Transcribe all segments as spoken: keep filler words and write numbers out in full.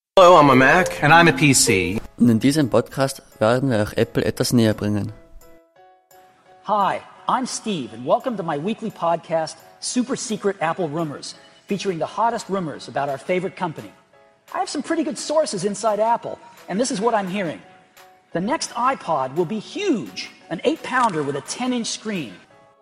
Hello, I'm a Mac. And I'm a P C. Und in diesem Podcast werden wir euch Apple etwas näher bringen. Hi, I'm Steve, and welcome to my weekly podcast, Super Secret Apple Rumors, featuring the hottest rumors about our favorite company. I have some pretty good sources inside Apple, and this is what I'm hearing. The next iPod will be huge, an eight-pounder with a ten-inch screen.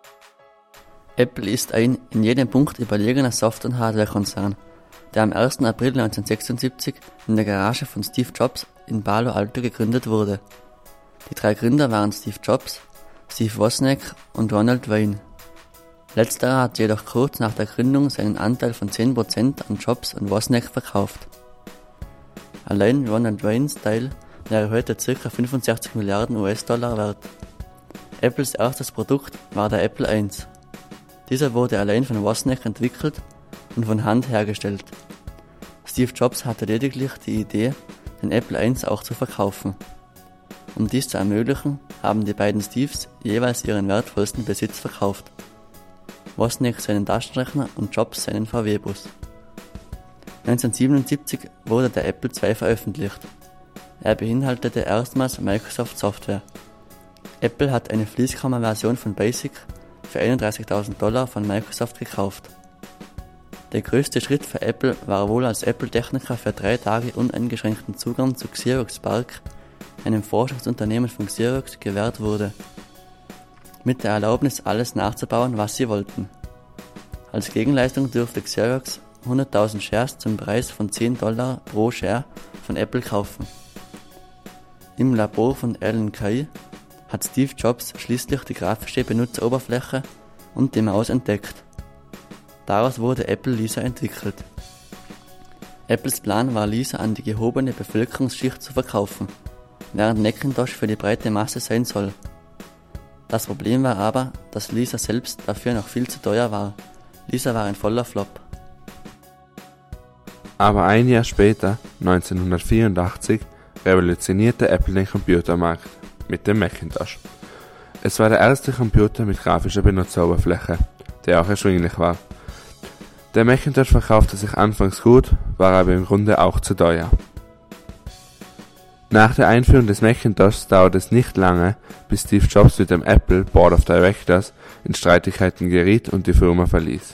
Apple ist ein in jedem Punkt überlegener Software- und Hardware-Konzern, der am ersten April neunzehnhundertsechsundsiebzig in der Garage von Steve Jobs in Palo Alto gegründet wurde. Die drei Gründer waren Steve Jobs, Steve Wozniak und Ronald Wayne. Letzterer hat jedoch kurz nach der Gründung seinen Anteil von zehn Prozent an Jobs und Wozniak verkauft. Allein Ronald Waynes Teil wäre heute ca. fünfundsechzig Milliarden U S-Dollar wert. Apples erstes Produkt war der Apple eins. Dieser wurde allein von Wozniak entwickelt und von Hand hergestellt. Steve Jobs hatte lediglich die Idee, den Apple eins auch zu verkaufen. Um dies zu ermöglichen, haben die beiden Steves jeweils ihren wertvollsten Besitz verkauft. Wozniak seinen Taschenrechner und Jobs seinen V W-Bus. neunzehnhundertsiebenundsiebzig wurde der Apple zwei veröffentlicht. Er beinhaltete erstmals Microsoft Software. Apple hat eine Fließkammer-Version von Basic für einunddreißigtausend Dollar von Microsoft gekauft. Der größte Schritt für Apple war wohl, als Apple-Techniker für drei Tage uneingeschränkten Zugang zu Xerox PARC, einem Forschungsunternehmen von Xerox, gewährt wurde. Mit der Erlaubnis, alles nachzubauen, was sie wollten. Als Gegenleistung durfte Xerox hunderttausend Shares zum Preis von zehn Dollar pro Share von Apple kaufen. Im Labor von Alan Kay hat Steve Jobs schließlich die grafische Benutzeroberfläche und die Maus entdeckt. Daraus wurde Apple Lisa entwickelt. Apples Plan war, Lisa an die gehobene Bevölkerungsschicht zu verkaufen, während Macintosh für die breite Masse sein soll. Das Problem war aber, dass Lisa selbst dafür noch viel zu teuer war. Lisa war ein voller Flop. Aber ein Jahr später, neunzehnhundertvierundachtzig, revolutionierte Apple den Computermarkt mit dem Macintosh. Es war der erste Computer mit grafischer Benutzeroberfläche, der auch erschwinglich war. Der Macintosh verkaufte sich anfangs gut, war aber im Grunde auch zu teuer. Nach der Einführung des Macintosh dauerte es nicht lange, bis Steve Jobs mit dem Apple Board of Directors in Streitigkeiten geriet und die Firma verließ.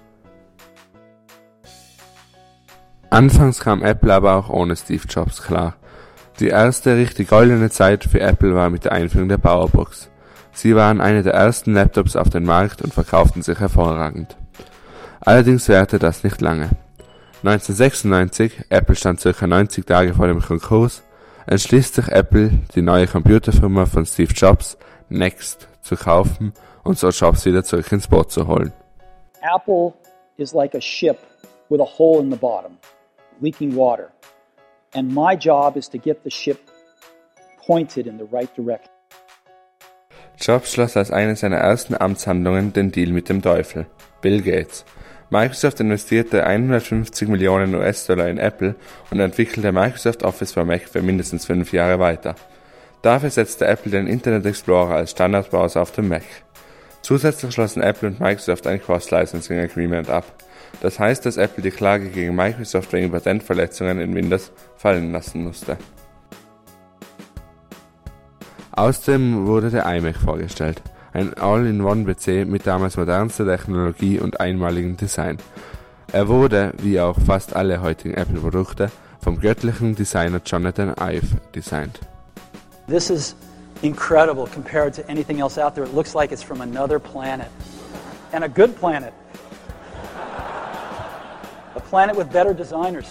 Anfangs kam Apple aber auch ohne Steve Jobs klar. Die erste richtig goldene Zeit für Apple war mit der Einführung der Powerbox. Sie waren eine der ersten Laptops auf dem Markt und verkauften sich hervorragend. Allerdings währte das nicht lange. neunzehnhundertsechsundneunzig, Apple stand ca. neunzig Tage vor dem Konkurs, entschließt sich Apple, die neue Computerfirma von Steve Jobs, Next, zu kaufen und so Jobs wieder zurück ins Boot zu holen. Apple is like a ship with a hole in the bottom, leaking water. And my job is to get the ship pointed in the right direction. Jobs schloss als eine seiner ersten Amtshandlungen den Deal mit dem Teufel, Bill Gates. Microsoft investierte hundertfünfzig Millionen U S-Dollar in Apple und entwickelte Microsoft Office for Mac für mindestens fünf Jahre weiter. Dafür setzte Apple den Internet Explorer als Standardbrowser auf dem Mac. Zusätzlich schlossen Apple und Microsoft ein Cross-Licensing Agreement ab. Das heißt, dass Apple die Klage gegen Microsoft wegen Patentverletzungen in Windows fallen lassen musste. Außerdem wurde der iMac vorgestellt, ein All-in-One-P C mit damals modernster Technologie und einmaligem Design. Er wurde, wie auch fast alle heutigen Apple-Produkte, vom göttlichen Designer Jonathan Ive designt. This is incredible compared to anything else out there. It looks like it's from another planet. And a good planet. A planet with better designers.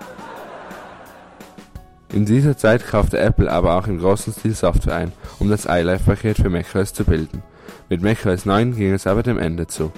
In dieser Zeit kaufte Apple aber auch im großen Stil Software ein, um das iLife-Paket für macOS zu bilden. Mit macOS neun ging es aber dem Ende zu.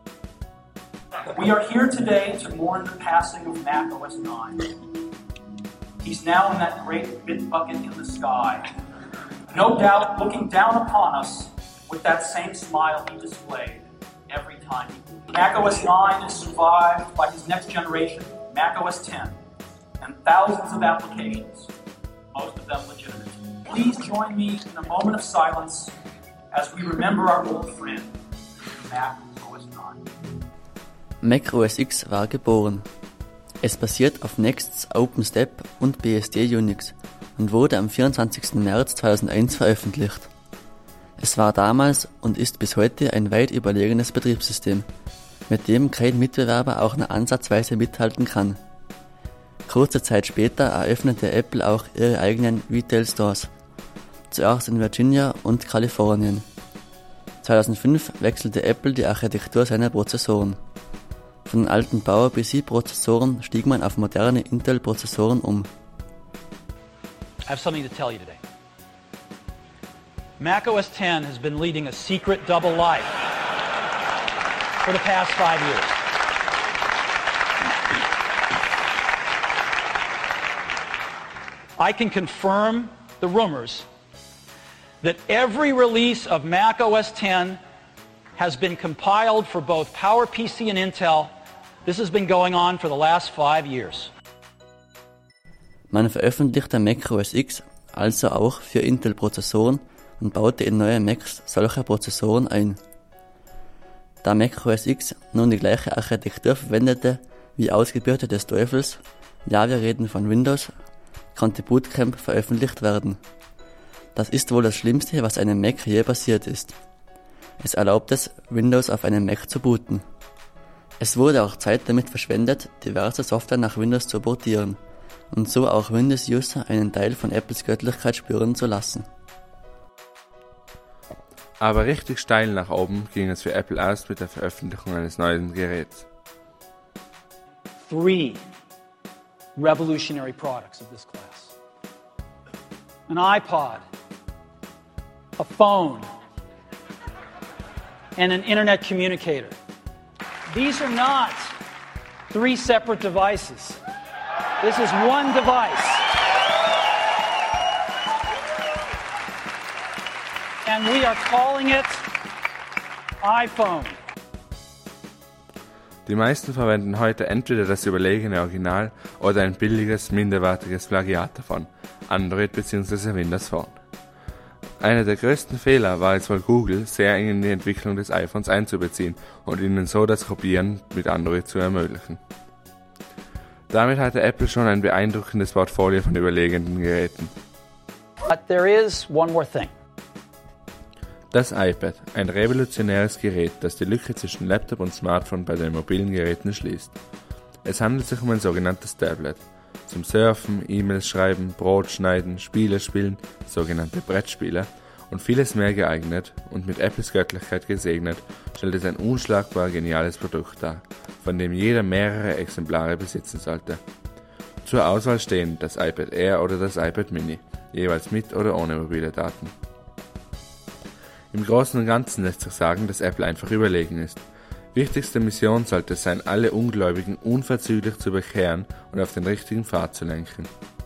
We are here today to mourn the passing of macOS nine. He's now in that great bit bucket in the sky, no doubt looking down upon us with that same smile he displayed every time he macOS nine is survived by his next generation, macOS ten, and thousands of applications, most of them legitimate. Please join me in a moment of silence as we remember our old friend, macOS nine. Mac O S X war geboren. Es basiert auf Nexts OpenStep und B S D Unix und wurde am vierundzwanzigsten März zweitausendeins veröffentlicht. Es war damals und ist bis heute ein weit überlegenes Betriebssystem, mit dem kein Mitbewerber auch nur ansatzweise mithalten kann. Kurze Zeit später eröffnete Apple auch ihre eigenen Retail Stores, zuerst in Virginia und Kalifornien. zweitausendfünf wechselte Apple die Architektur seiner Prozessoren. Von den alten PowerPC C Prozessoren stieg man auf moderne Intel-Prozessoren um. I have something to tell you today. macOS ten has been leading a secret double life for the past five years. I can confirm the rumors that every release of macOS ten has been compiled for both PowerPC and Intel. This has been going on for the last five years. Man veröffentlichte macOS X also auch für Intel-Prozessoren und baute in neue Macs solche Prozessoren ein. Da macOS X nun die gleiche Architektur verwendete wie Ausgebürte des Teufels, ja wir reden von Windows, konnte Boot Camp veröffentlicht werden. Das ist wohl das Schlimmste, was einem Mac je passiert ist. Es erlaubt es, Windows auf einem Mac zu booten. Es wurde auch Zeit damit verschwendet, diverse Software nach Windows zu portieren und so auch Windows-User einen Teil von Apples Göttlichkeit spüren zu lassen. Aber richtig steil nach oben ging es für Apple erst mit der Veröffentlichung eines neuen Geräts. Three revolutionary products of this class. An iPod, a phone, and an internet communicator. These are not three separate devices. This is one device. And we are calling it iPhone. Die meisten verwenden heute entweder das überlegene Original oder ein billiges, minderwertiges Plagiat davon, Android bzw. Windows Phone. Einer der größten Fehler war es wohl Google, sehr eng in die Entwicklung des iPhones einzubeziehen und ihnen so das Kopieren mit Android zu ermöglichen. Damit hatte Apple schon ein beeindruckendes Portfolio von überlegenen Geräten. But there is one more thing. Das iPad, ein revolutionäres Gerät, das die Lücke zwischen Laptop und Smartphone bei den mobilen Geräten schließt. Es handelt sich um ein sogenanntes Tablet. Zum Surfen, E-Mails schreiben, Brot schneiden, Spiele spielen, sogenannte Brettspiele und vieles mehr geeignet und mit Apples Göttlichkeit gesegnet, stellt es ein unschlagbar geniales Produkt dar, von dem jeder mehrere Exemplare besitzen sollte. Zur Auswahl stehen das iPad Air oder das iPad Mini, jeweils mit oder ohne mobile Daten. Im Großen und Ganzen lässt sich sagen, dass Apple einfach überlegen ist. Wichtigste Mission sollte es sein, alle Ungläubigen unverzüglich zu bekehren und auf den richtigen Pfad zu lenken.